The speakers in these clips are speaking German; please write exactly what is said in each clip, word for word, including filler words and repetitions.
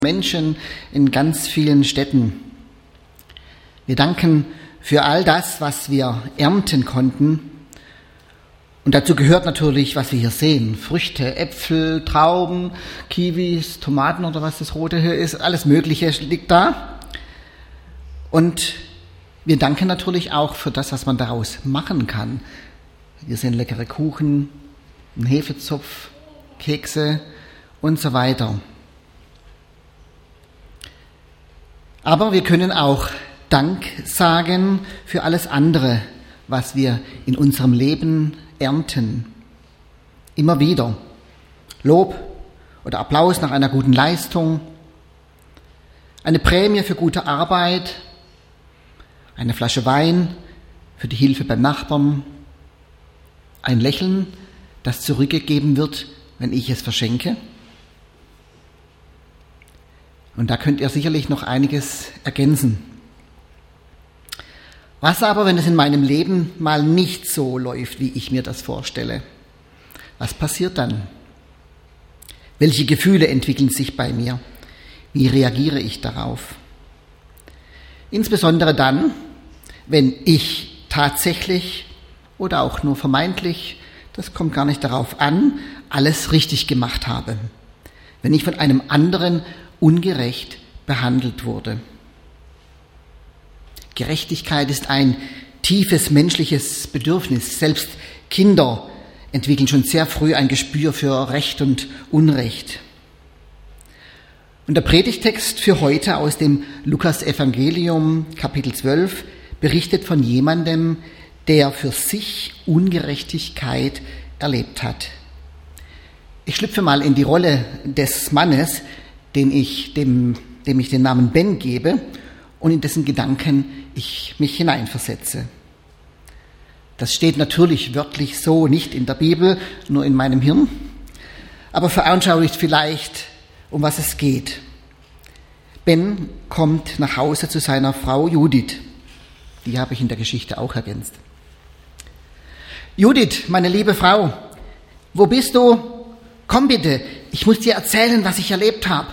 Menschen in ganz vielen Städten. Wir danken für all das, was wir ernten konnten. Und dazu gehört natürlich, was wir hier sehen. Früchte, Äpfel, Trauben, Kiwis, Tomaten oder was das Rote hier ist. Alles Mögliche liegt da. Und wir danken natürlich auch für das, was man daraus machen kann. Hier sind leckere Kuchen, ein Hefezopf, Kekse und so weiter. Aber wir können auch Dank sagen für alles andere, was wir in unserem Leben ernten. Immer wieder. Lob oder Applaus nach einer guten Leistung, eine Prämie für gute Arbeit, eine Flasche Wein für die Hilfe beim Nachbarn, ein Lächeln, das zurückgegeben wird, wenn ich es verschenke. Und da könnt ihr sicherlich noch einiges ergänzen. Was aber, wenn es in meinem Leben mal nicht so läuft, wie ich mir das vorstelle? Was passiert dann? Welche Gefühle entwickeln sich bei mir? Wie reagiere ich darauf? Insbesondere dann, wenn ich tatsächlich oder auch nur vermeintlich, das kommt gar nicht darauf an, alles richtig gemacht habe. Wenn ich von einem anderen ungerecht behandelt wurde. Gerechtigkeit ist ein tiefes menschliches Bedürfnis. Selbst Kinder entwickeln schon sehr früh ein Gespür für Recht und Unrecht. Und der Predigtext für heute aus dem Lukas-Evangelium, Kapitel zwölf, berichtet von jemandem, der für sich Ungerechtigkeit erlebt hat. Ich schlüpfe mal in die Rolle des Mannes, den ich, dem, dem ich den Namen Ben gebe und in dessen Gedanken ich mich hineinversetze. Das steht natürlich wörtlich so nicht in der Bibel, nur in meinem Hirn, aber veranschaulicht vielleicht, um was es geht. Ben kommt nach Hause zu seiner Frau Judith. Die habe ich in der Geschichte auch ergänzt. Judith, meine liebe Frau, wo bist du? Komm bitte, ich muss dir erzählen, was ich erlebt habe.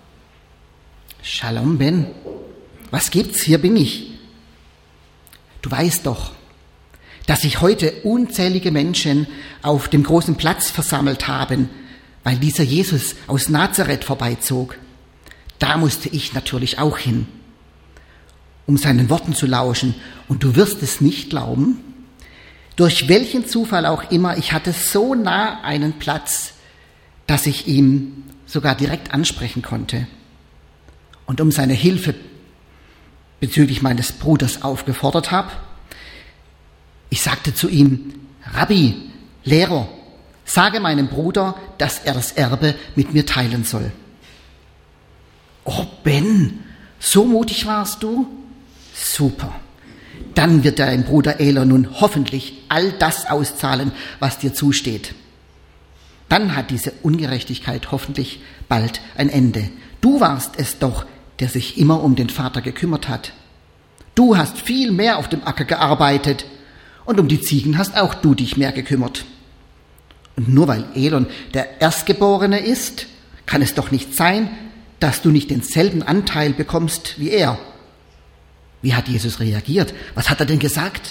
Shalom, Ben. Was gibt's? Hier bin ich. Du weißt doch, dass sich heute unzählige Menschen auf dem großen Platz versammelt haben, weil dieser Jesus aus Nazareth vorbeizog. Da musste ich natürlich auch hin, um seinen Worten zu lauschen. Und du wirst es nicht glauben, durch welchen Zufall auch immer, ich hatte so nah einen Platz, dass ich ihn sogar direkt ansprechen konnte und um seine Hilfe bezüglich meines Bruders aufgefordert habe. Ich sagte zu ihm: Rabbi, Lehrer, sage meinem Bruder, dass er das Erbe mit mir teilen soll. Oh Ben, so mutig warst du? Super. Dann wird dein Bruder Elon nun hoffentlich all das auszahlen, was dir zusteht. Dann hat diese Ungerechtigkeit hoffentlich bald ein Ende. Du warst es doch, der sich immer um den Vater gekümmert hat. Du hast viel mehr auf dem Acker gearbeitet und um die Ziegen hast auch du dich mehr gekümmert. Und nur weil Elon der Erstgeborene ist, kann es doch nicht sein, dass du nicht denselben Anteil bekommst wie er. Wie hat Jesus reagiert? Was hat er denn gesagt?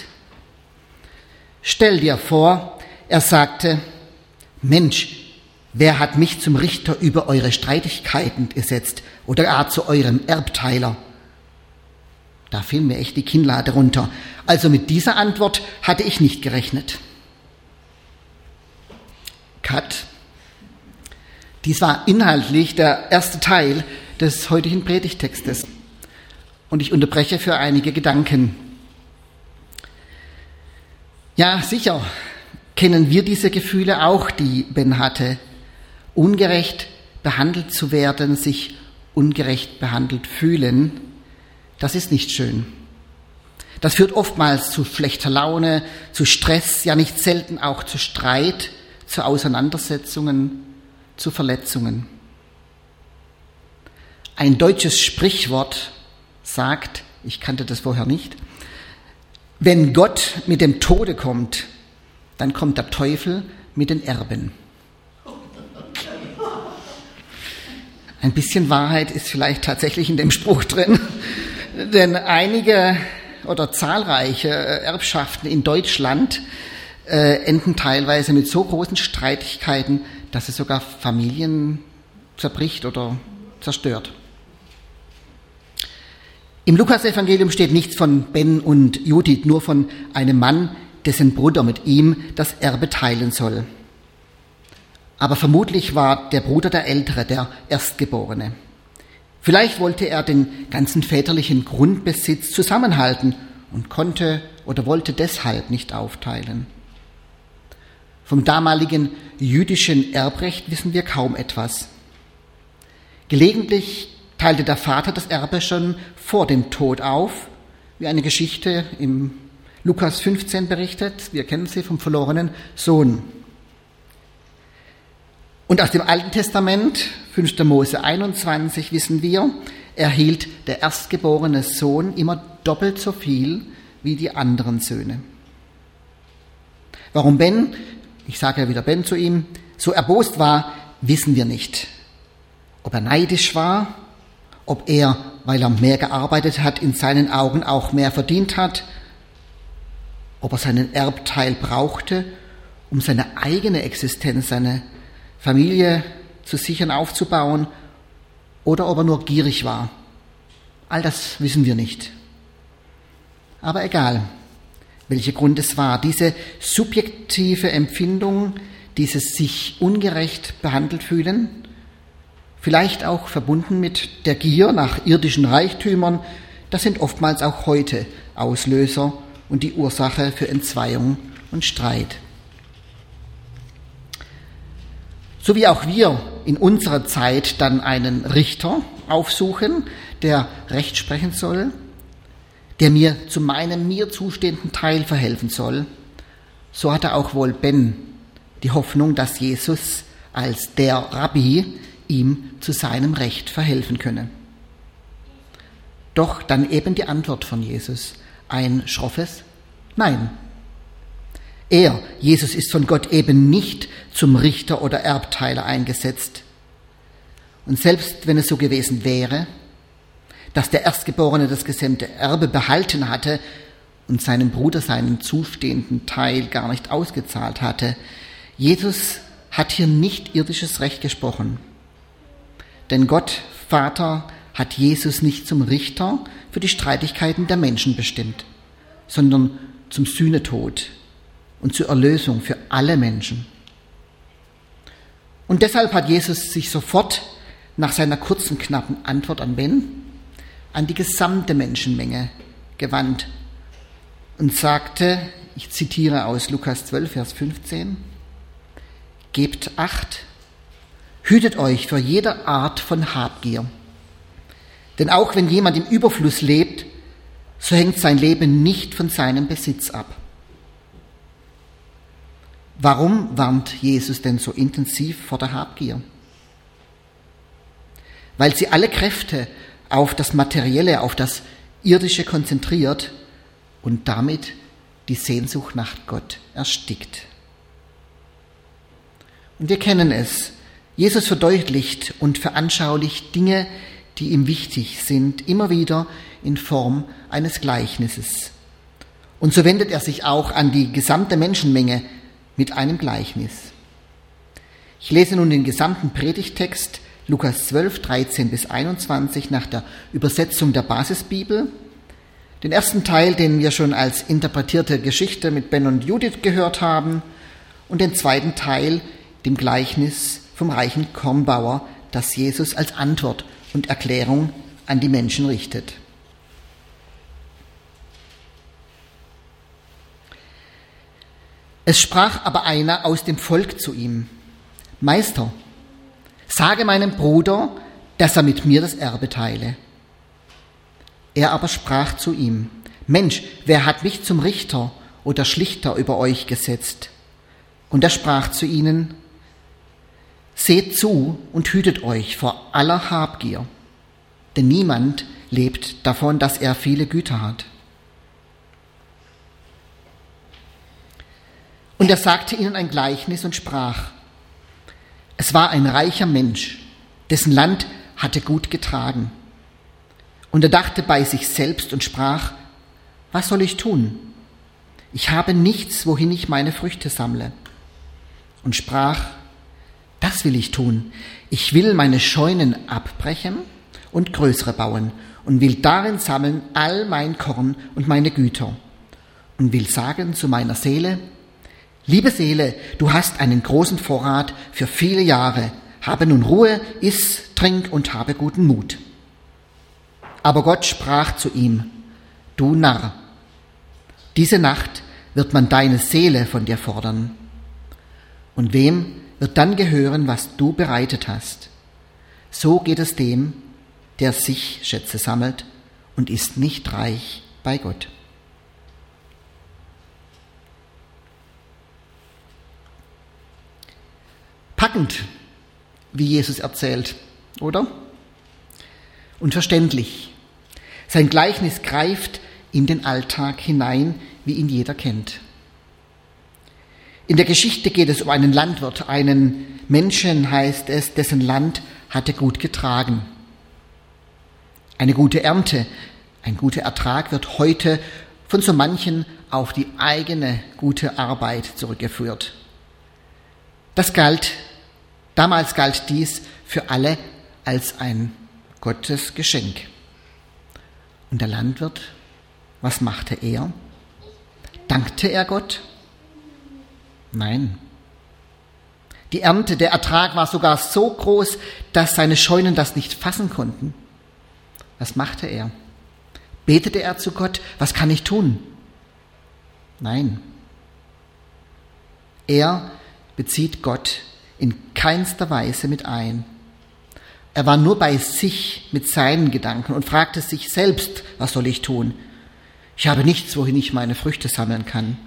Stell dir vor, er sagte: Mensch, wer hat mich zum Richter über eure Streitigkeiten gesetzt oder gar zu eurem Erbteiler? Da fiel mir echt die Kinnlade runter. Also mit dieser Antwort hatte ich nicht gerechnet. Cut. Dies war inhaltlich der erste Teil des heutigen Predigtextes. Und ich unterbreche für einige Gedanken. Ja, sicher kennen wir diese Gefühle auch, die Ben hatte. Ungerecht behandelt zu werden, sich ungerecht behandelt fühlen, das ist nicht schön. Das führt oftmals zu schlechter Laune, zu Stress, ja nicht selten auch zu Streit, zu Auseinandersetzungen, zu Verletzungen. Ein deutsches Sprichwort sagt, ich kannte das vorher nicht, wenn Gott mit dem Tode kommt, dann kommt der Teufel mit den Erben. Ein bisschen Wahrheit ist vielleicht tatsächlich in dem Spruch drin, denn einige oder zahlreiche Erbschaften in Deutschland äh, enden teilweise mit so großen Streitigkeiten, dass es sogar Familien zerbricht oder zerstört. Im Lukasevangelium steht nichts von Ben und Judith, nur von einem Mann, dessen Bruder mit ihm das Erbe teilen soll. Aber vermutlich war der Bruder der Ältere, der Erstgeborene. Vielleicht wollte er den ganzen väterlichen Grundbesitz zusammenhalten und konnte oder wollte deshalb nicht aufteilen. Vom damaligen jüdischen Erbrecht wissen wir kaum etwas. Gelegentlich teilte der Vater das Erbe schon vor dem Tod auf, wie eine Geschichte im Lukas fünfzehn berichtet. Wir kennen sie vom verlorenen Sohn. Und aus dem Alten Testament, fünfter Mose einundzwanzig, wissen wir, erhielt der erstgeborene Sohn immer doppelt so viel wie die anderen Söhne. Warum Ben, ich sage ja wieder Ben zu ihm, so erbost war, wissen wir nicht. Ob er neidisch war, ob er, weil er mehr gearbeitet hat, in seinen Augen auch mehr verdient hat, ob er seinen Erbteil brauchte, um seine eigene Existenz, seine Familie zu sichern, aufzubauen, oder ob er nur gierig war. All das wissen wir nicht. Aber egal, welcher Grund es war, diese subjektive Empfindung, dieses sich ungerecht behandelt fühlen, vielleicht auch verbunden mit der Gier nach irdischen Reichtümern, das sind oftmals auch heute Auslöser und die Ursache für Entzweiung und Streit. So wie auch wir in unserer Zeit dann einen Richter aufsuchen, der Recht sprechen soll, der mir zu meinem mir zustehenden Teil verhelfen soll, so hatte auch wohl Ben die Hoffnung, dass Jesus als der Rabbi ihm zu seinem Recht verhelfen könne. Doch dann eben die Antwort von Jesus, ein schroffes Nein. Er, Jesus, ist von Gott eben nicht zum Richter oder Erbteiler eingesetzt. Und selbst wenn es so gewesen wäre, dass der Erstgeborene das gesamte Erbe behalten hatte und seinem Bruder seinen zustehenden Teil gar nicht ausgezahlt hatte, Jesus hat hier nicht irdisches Recht gesprochen. Denn Gott, Vater, hat Jesus nicht zum Richter für die Streitigkeiten der Menschen bestimmt, sondern zum Sühnetod und zur Erlösung für alle Menschen. Und deshalb hat Jesus sich sofort nach seiner kurzen, knappen Antwort an Ben an die gesamte Menschenmenge gewandt und sagte, ich zitiere aus Lukas zwölf, Vers fünfzehn, gebt Acht, hütet euch vor jeder Art von Habgier. Denn auch wenn jemand im Überfluss lebt, so hängt sein Leben nicht von seinem Besitz ab. Warum warnt Jesus denn so intensiv vor der Habgier? Weil sie alle Kräfte auf das Materielle, auf das Irdische konzentriert und damit die Sehnsucht nach Gott erstickt. Und wir kennen es. Jesus verdeutlicht und veranschaulicht Dinge, die ihm wichtig sind, immer wieder in Form eines Gleichnisses. Und so wendet er sich auch an die gesamte Menschenmenge mit einem Gleichnis. Ich lese nun den gesamten Predigttext, Lukas zwölf, dreizehn bis einundzwanzig, nach der Übersetzung der Basisbibel. Den ersten Teil, den wir schon als interpretierte Geschichte mit Ben und Judith gehört haben, und den zweiten Teil, dem Gleichnis vom reichen Kornbauer, das Jesus als Antwort und Erklärung an die Menschen richtet. Es sprach aber einer aus dem Volk zu ihm: Meister, sage meinem Bruder, dass er mit mir das Erbe teile. Er aber sprach zu ihm: Mensch, wer hat mich zum Richter oder Schlichter über euch gesetzt? Und er sprach zu ihnen: Seht zu und hütet euch vor aller Habgier, denn niemand lebt davon, dass er viele Güter hat. Und er sagte ihnen ein Gleichnis und sprach: Es war ein reicher Mensch, dessen Land hatte gut getragen. Und er dachte bei sich selbst und sprach, was soll ich tun? Ich habe nichts, wohin ich meine Früchte sammle. Und sprach, das will ich tun. Ich will meine Scheunen abbrechen und größere bauen und will darin sammeln all mein Korn und meine Güter. Und will sagen zu meiner Seele, liebe Seele, du hast einen großen Vorrat für viele Jahre. Habe nun Ruhe, iss, trink und habe guten Mut. Aber Gott sprach zu ihm, du Narr, diese Nacht wird man deine Seele von dir fordern. Und wem wird dann gehören, was du bereitet hast? So geht es dem, der sich Schätze sammelt und ist nicht reich bei Gott. Packend, wie Jesus erzählt, oder? Und verständlich. Sein Gleichnis greift in den Alltag hinein, wie ihn jeder kennt. In der Geschichte geht es um einen Landwirt, einen Menschen heißt es, dessen Land hatte gut getragen. Eine gute Ernte, ein guter Ertrag wird heute von so manchen auf die eigene gute Arbeit zurückgeführt. Das galt, damals galt dies für alle als ein Gottes Geschenk. Und der Landwirt, was machte er? Dankte er Gott? Nein. Die Ernte, der Ertrag war sogar so groß, dass seine Scheunen das nicht fassen konnten. Was machte er? Betete er zu Gott, was kann ich tun? Nein. Er bezieht Gott in keinster Weise mit ein. Er war nur bei sich mit seinen Gedanken und fragte sich selbst, was soll ich tun? Ich habe nichts, wohin ich meine Früchte sammeln kann.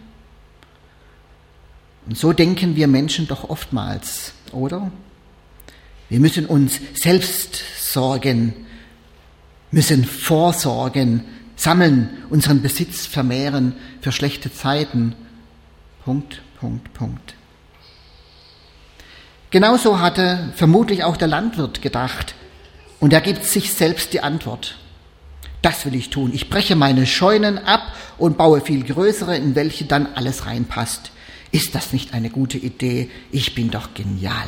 Und so denken wir Menschen doch oftmals, oder? Wir müssen uns selbst sorgen, müssen vorsorgen, sammeln, unseren Besitz vermehren für schlechte Zeiten. Punkt, Punkt, Punkt. Genauso hatte vermutlich auch der Landwirt gedacht und er gibt sich selbst die Antwort. Das will ich tun. Ich breche meine Scheunen ab und baue viel größere, in welche dann alles reinpasst. Ist das nicht eine gute Idee? Ich bin doch genial.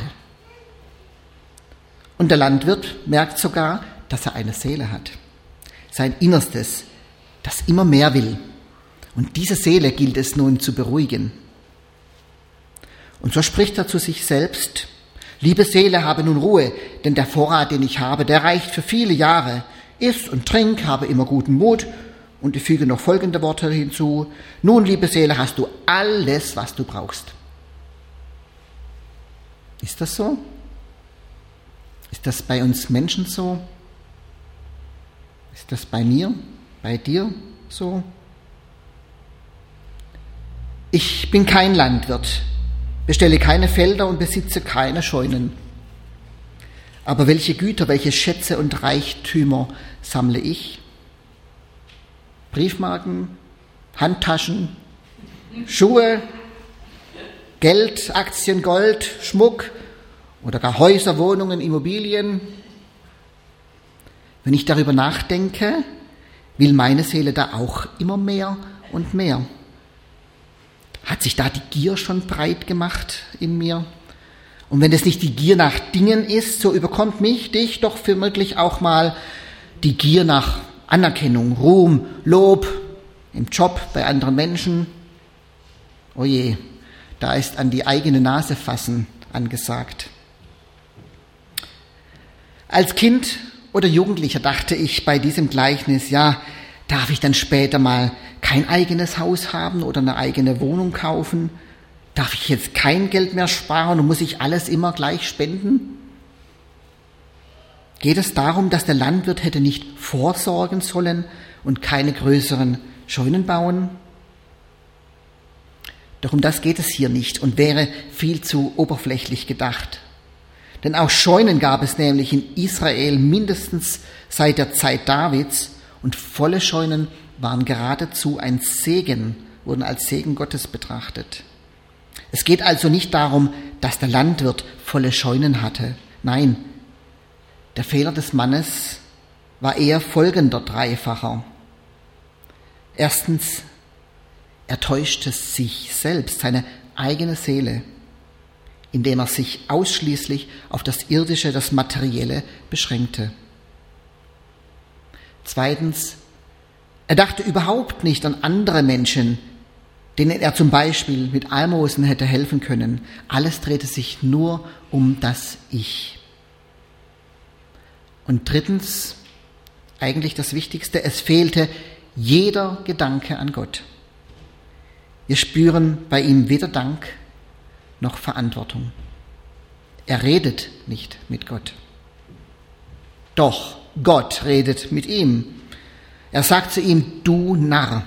Und der Landwirt merkt sogar, dass er eine Seele hat. Sein Innerstes, das immer mehr will. Und diese Seele gilt es nun zu beruhigen. Und so spricht er zu sich selbst, liebe Seele, habe nun Ruhe, denn der Vorrat, den ich habe, der reicht für viele Jahre. Iss und trink, habe immer guten Mut. Und ich füge noch folgende Worte hinzu. Nun, liebe Seele, hast du alles, was du brauchst. Ist das so? Ist das bei uns Menschen so? Ist das bei mir, bei dir so? Ich bin kein Landwirt, bestelle keine Felder und besitze keine Scheunen. Aber welche Güter, welche Schätze und Reichtümer sammle ich? Briefmarken, Handtaschen, Schuhe, Geld, Aktien, Gold, Schmuck oder gar Häuser, Wohnungen, Immobilien. Wenn ich darüber nachdenke, will meine Seele da auch immer mehr und mehr. Hat sich da die Gier schon breit gemacht in mir? Und wenn es nicht die Gier nach Dingen ist, so überkommt mich, dich doch vermutlich auch mal die Gier nach Anerkennung, Ruhm, Lob, im Job, bei anderen Menschen. Oh je, da ist an die eigene Nase fassen angesagt. Als Kind oder Jugendlicher dachte ich bei diesem Gleichnis, ja, darf ich dann später mal kein eigenes Haus haben oder eine eigene Wohnung kaufen? Darf ich jetzt kein Geld mehr sparen und muss ich alles immer gleich spenden? Geht es darum, dass der Landwirt hätte nicht vorsorgen sollen und keine größeren Scheunen bauen? Doch um das geht es hier nicht und wäre viel zu oberflächlich gedacht. Denn auch Scheunen gab es nämlich in Israel mindestens seit der Zeit Davids und volle Scheunen waren geradezu ein Segen, wurden als Segen Gottes betrachtet. Es geht also nicht darum, dass der Landwirt volle Scheunen hatte. Nein, Der Fehler des Mannes war eher folgender dreifacher. Erstens, er täuschte sich selbst, seine eigene Seele, indem er sich ausschließlich auf das Irdische, das Materielle beschränkte. Zweitens, er dachte überhaupt nicht an andere Menschen, denen er zum Beispiel mit Almosen hätte helfen können. Alles drehte sich nur um das Ich. Und drittens, eigentlich das Wichtigste, es fehlte jeder Gedanke an Gott. Wir spüren bei ihm weder Dank noch Verantwortung. Er redet nicht mit Gott. Doch Gott redet mit ihm. Er sagt zu ihm, du Narr.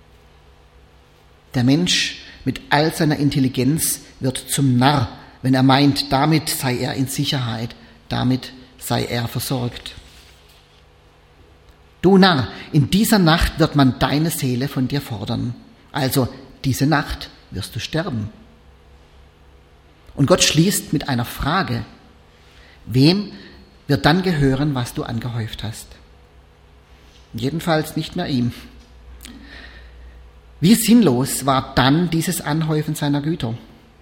Der Mensch mit all seiner Intelligenz wird zum Narr, wenn er meint, damit sei er in Sicherheit, damit sei er versorgt. Du Narr, in dieser Nacht wird man deine Seele von dir fordern. Also diese Nacht wirst du sterben. Und Gott schließt mit einer Frage. Wem wird dann gehören, was du angehäuft hast? Jedenfalls nicht mehr ihm. Wie sinnlos war dann dieses Anhäufen seiner Güter?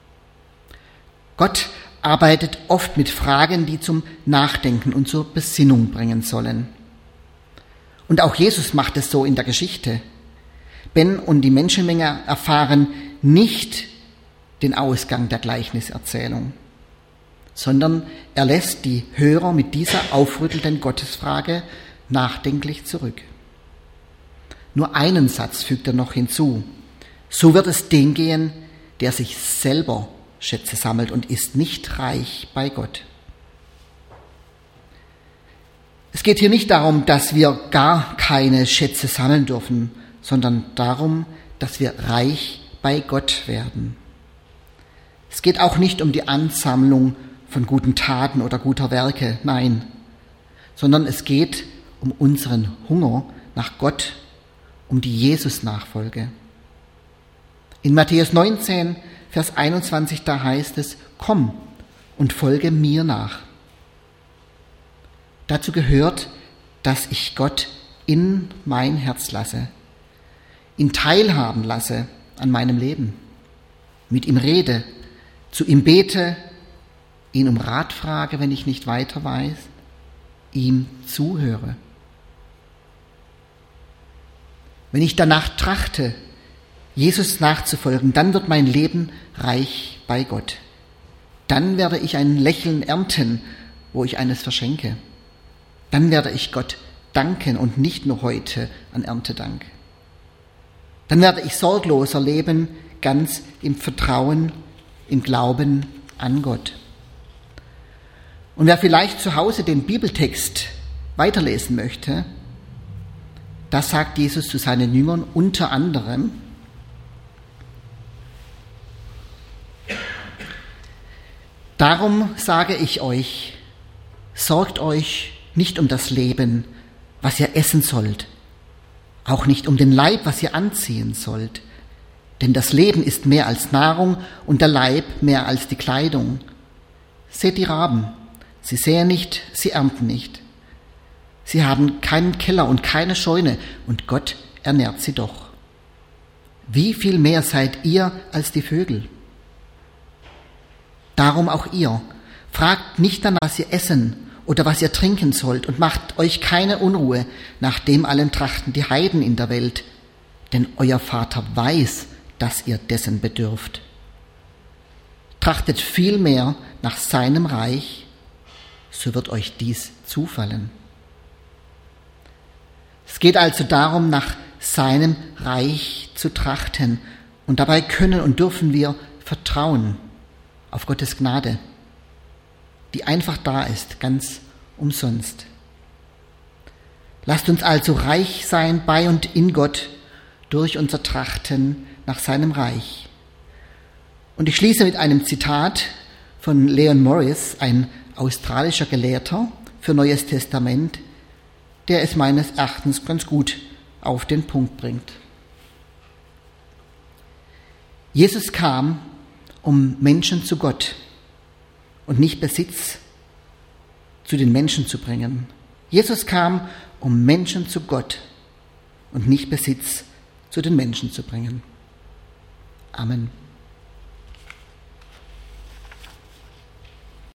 Gott arbeitet oft mit Fragen, die zum Nachdenken und zur Besinnung bringen sollen. Und auch Jesus macht es so in der Geschichte. Ben und die Menschenmenge erfahren nicht den Ausgang der Gleichniserzählung, sondern er lässt die Hörer mit dieser aufrüttelnden Gottesfrage nachdenklich zurück. Nur einen Satz fügt er noch hinzu. So wird es dem gehen, der sich selber Schätze sammelt und ist nicht reich bei Gott. Es geht hier nicht darum, dass wir gar keine Schätze sammeln dürfen, sondern darum, dass wir reich bei Gott werden. Es geht auch nicht um die Ansammlung von guten Taten oder guter Werke, nein, sondern es geht um unseren Hunger nach Gott, um die Jesus-Nachfolge. In Matthäus neunzehn, Vers einundzwanzig, da heißt es, komm und folge mir nach. Dazu gehört, dass ich Gott in mein Herz lasse, ihn teilhaben lasse an meinem Leben, mit ihm rede, zu ihm bete, ihn um Rat frage, wenn ich nicht weiter weiß, ihm zuhöre. Wenn ich danach trachte, Jesus nachzufolgen, dann wird mein Leben reich bei Gott. Dann werde ich ein Lächeln ernten, wo ich eines verschenke. Dann werde ich Gott danken und nicht nur heute an Erntedank. Dann werde ich sorgloser leben, ganz im Vertrauen, im Glauben an Gott. Und wer vielleicht zu Hause den Bibeltext weiterlesen möchte, da sagt Jesus zu seinen Jüngern unter anderem, darum sage ich euch, sorgt euch nicht um das Leben, was ihr essen sollt, auch nicht um den Leib, was ihr anziehen sollt. Denn das Leben ist mehr als Nahrung und der Leib mehr als die Kleidung. Seht die Raben, sie säen nicht, sie ernten nicht. Sie haben keinen Keller und keine Scheune, und Gott ernährt sie doch. Wie viel mehr seid ihr als die Vögel? Darum auch ihr, fragt nicht danach, was ihr essen oder was ihr trinken sollt, und macht euch keine Unruhe, nach dem allen trachten die Heiden in der Welt, denn euer Vater weiß, dass ihr dessen bedürft. Trachtet vielmehr nach seinem Reich, so wird euch dies zufallen. Es geht also darum, nach seinem Reich zu trachten, und dabei können und dürfen wir vertrauen auf Gottes Gnade, die einfach da ist, ganz umsonst. Lasst uns also reich sein bei und in Gott durch unser Trachten nach seinem Reich. Und ich schließe mit einem Zitat von Leon Morris, ein australischer Gelehrter für Neues Testament, der es meines Erachtens ganz gut auf den Punkt bringt. Jesus kam, um Menschen zu Gott und nicht Besitz zu den Menschen zu bringen. Jesus kam, um Menschen zu Gott und nicht Besitz zu den Menschen zu bringen. Amen.